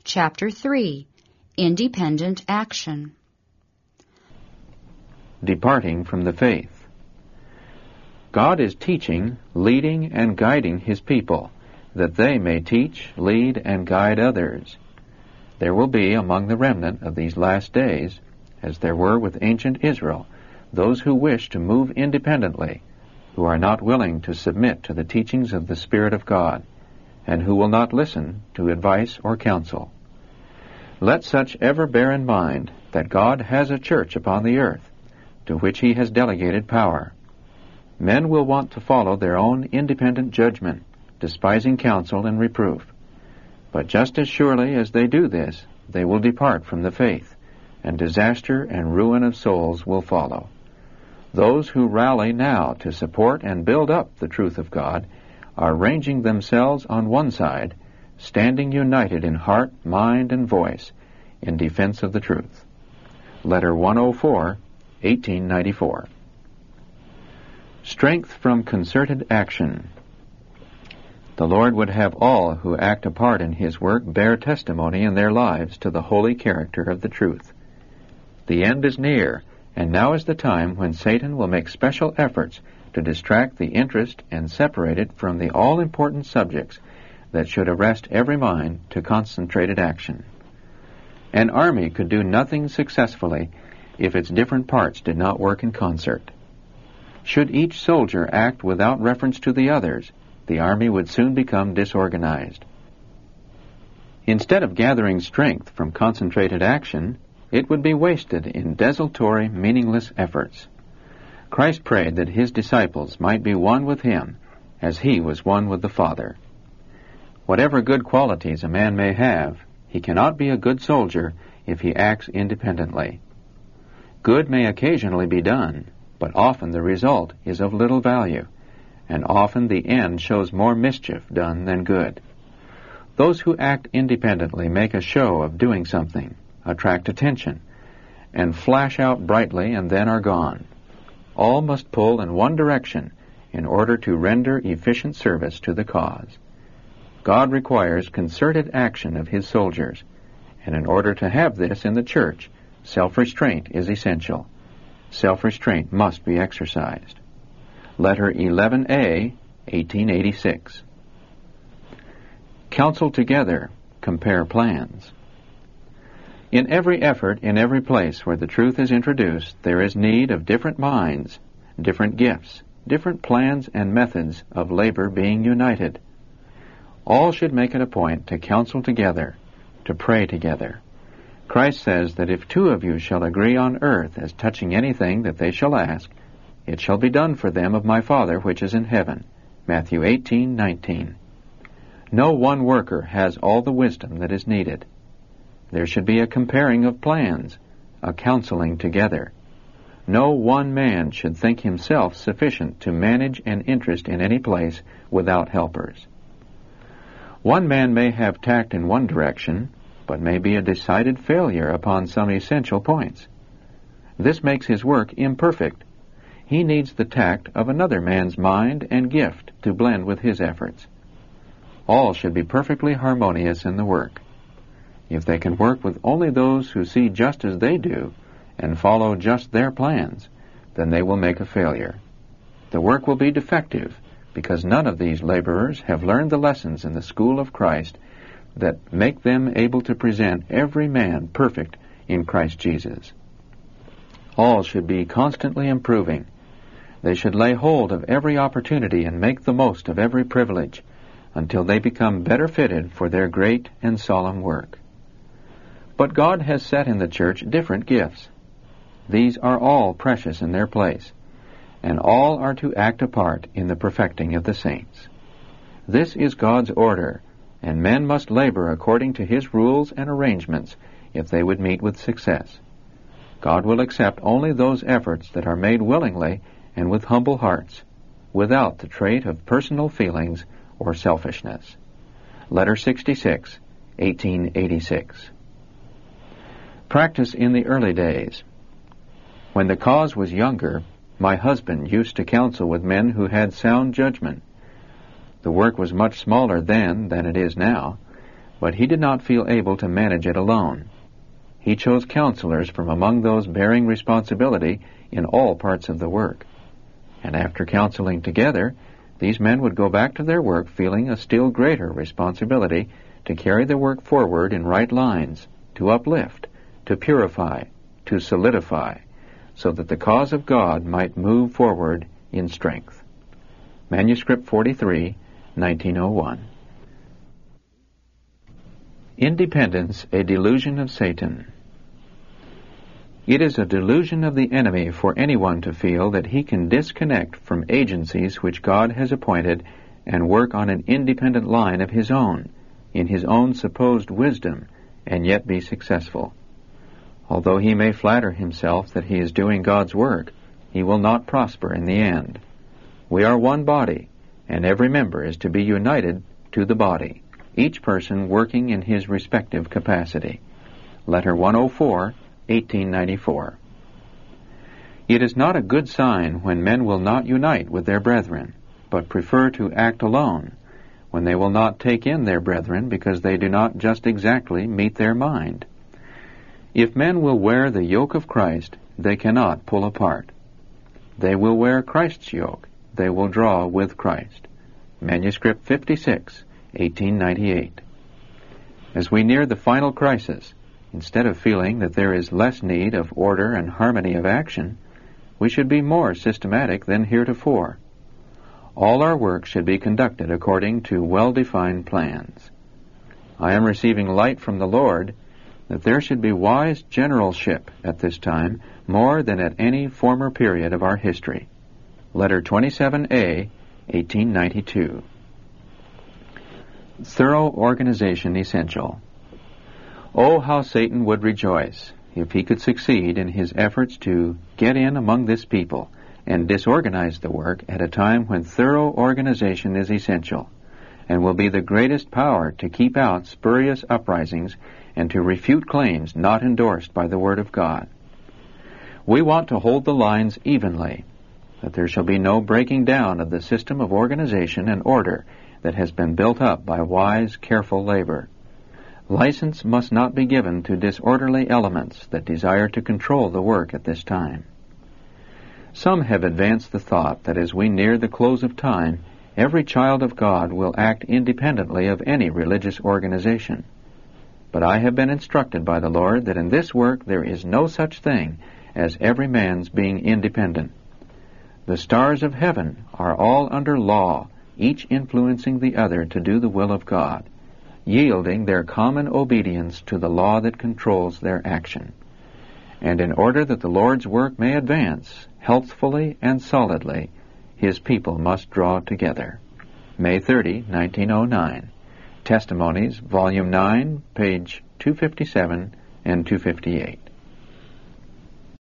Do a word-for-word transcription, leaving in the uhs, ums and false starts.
Chapter three, Independent Action. Departing from the faith. God is teaching, leading, and guiding His people, that they may teach, lead, and guide others. There will be among the remnant of these last days, as there were with ancient Israel, those who wish to move independently, who are not willing to submit to the teachings of the Spirit of God, and who will not listen to advice or counsel. Let such ever bear in mind that God has a church upon the earth, to which He has delegated power. Men will want to follow their own independent judgment, despising counsel and reproof. But just as surely as they do this, they will depart from the faith, and disaster and ruin of souls will follow. Those who rally now to support and build up the truth of God are ranging themselves on one side, standing united in heart, mind, and voice in defense of the truth. Letter one oh four, eighteen ninety-four. Strength from concerted action. The Lord would have all who act a part in His work bear testimony in their lives to the holy character of the truth. The end is near, and now is the time when Satan will make special efforts to distract the interest and separate it from the all-important subjects that should arrest every mind to concentrated action. An army could do nothing successfully if its different parts did not work in concert. Should each soldier act without reference to the others, the army would soon become disorganized. Instead of gathering strength from concentrated action, it would be wasted in desultory, meaningless efforts. Christ prayed that His disciples might be one with Him, as He was one with the Father. Whatever good qualities a man may have, he cannot be a good soldier if he acts independently. Good may occasionally be done, but often the result is of little value, and often the end shows more mischief done than good. Those who act independently make a show of doing something, attract attention, and flash out brightly and then are gone. All must pull in one direction in order to render efficient service to the cause. God requires concerted action of His soldiers, and in order to have this in the church, self-restraint is essential. Self-restraint must be exercised. Letter eleven A, eighteen eighty-six. Counsel together, compare plans. In every effort, in every place where the truth is introduced, there is need of different minds, different gifts, different plans and methods of labor being united. All should make it a point to counsel together, to pray together. Christ says that if two of you shall agree on earth as touching anything that they shall ask, it shall be done for them of my Father which is in heaven. Matthew eighteen nineteen. No one worker has all the wisdom that is needed. There should be a comparing of plans, a counseling together. No one man should think himself sufficient to manage an interest in any place without helpers. One man may have tact in one direction, but may be a decided failure upon some essential points. This makes his work imperfect. He needs the tact of another man's mind and gift to blend with his efforts. All should be perfectly harmonious in the work. If they can work with only those who see just as they do and follow just their plans, then they will make a failure. The work will be defective because none of these laborers have learned the lessons in the school of Christ that make them able to present every man perfect in Christ Jesus. All should be constantly improving. They should lay hold of every opportunity and make the most of every privilege until they become better fitted for their great and solemn work. But God has set in the church different gifts. These are all precious in their place, and all are to act a part in the perfecting of the saints. This is God's order, and men must labor according to His rules and arrangements if they would meet with success. God will accept only those efforts that are made willingly and with humble hearts, without the trait of personal feelings or selfishness. Letter sixty-six, eighteen eighty-six. Practice in the early days. When the cause was younger, my husband used to counsel with men who had sound judgment. The work was much smaller then than it is now, But he did not feel able to manage it alone. He chose counselors from among those bearing responsibility in all parts of the work. And after counseling together, these men would go back to their work feeling a still greater responsibility to carry the work forward in right lines, to uplift, to purify, to solidify, so that the cause of God might move forward in strength. Manuscript forty-three, nineteen oh one. Independence, a delusion of Satan. It is a delusion of the enemy for anyone to feel that he can disconnect from agencies which God has appointed and work on an independent line of his own, in his own supposed wisdom, and yet be successful. Although he may flatter himself that he is doing God's work, he will not prosper in the end. We are one body, and every member is to be united to the body, each person working in his respective capacity. Letter one oh four, eighteen ninety-four. It is not a good sign when men will not unite with their brethren, but prefer to act alone, when they will not take in their brethren because they do not just exactly meet their mind. If men will wear the yoke of Christ, they cannot pull apart. They will wear Christ's yoke. They will draw with Christ. Manuscript fifty-six, eighteen ninety-eight. As we near the final crisis, instead of feeling that there is less need of order and harmony of action, we should be more systematic than heretofore. All our work should be conducted according to well-defined plans. I am receiving light from the Lord that there should be wise generalship at this time more than at any former period of our history. Letter twenty-seven A, eighteen ninety-two. Thorough organization essential. Oh, how Satan would rejoice if he could succeed in his efforts to get in among this people and disorganize the work at a time when thorough organization is essential, and will be the greatest power to keep out spurious uprisings and to refute claims not endorsed by the Word of God. We want to hold the lines evenly, that there shall be no breaking down of the system of organization and order that has been built up by wise, careful labor. License must not be given to disorderly elements that desire to control the work at this time. Some have advanced the thought that as we near the close of time, every child of God will act independently of any religious organization. But I have been instructed by the Lord that in this work there is no such thing as every man's being independent. The stars of heaven are all under law, each influencing the other to do the will of God, yielding their common obedience to the law that controls their action. And in order that the Lord's work may advance healthfully and solidly, His people must draw together. May thirtieth, nineteen oh nine. Testimonies, Volume nine, page two fifty-seven and two fifty-eight.